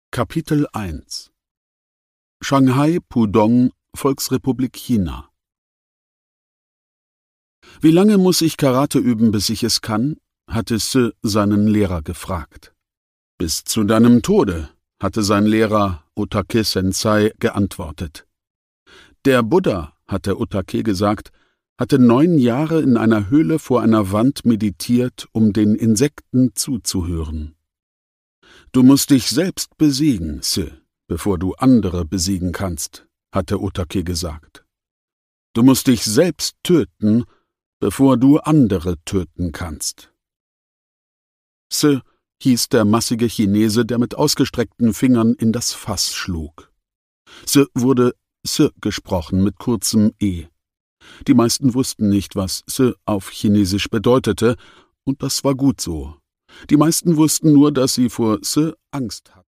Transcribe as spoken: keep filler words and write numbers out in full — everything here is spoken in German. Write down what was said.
Kapitel eins Shanghai, Pudong, Volksrepublik China. »Wie lange muss ich Karate üben, bis ich es kann?« hatte Se seinen Lehrer gefragt. »Bis zu deinem Tode«, hatte sein Lehrer Otake Sensei geantwortet. Der Buddha, hatte Otake gesagt, hatte neun Jahre in einer Höhle vor einer Wand meditiert, um den Insekten zuzuhören. »Du musst dich selbst besiegen, Se, bevor du andere besiegen kannst«, hatte Otake gesagt. »Du musst dich selbst töten, bevor du andere töten kannst.« Se hieß der massige Chinese, der mit ausgestreckten Fingern in das Fass schlug. Se wurde Se gesprochen mit kurzem E. Die meisten wussten nicht, was Se auf Chinesisch bedeutete, und das war gut so. Die meisten wussten nur, dass sie vor Se Angst hatten.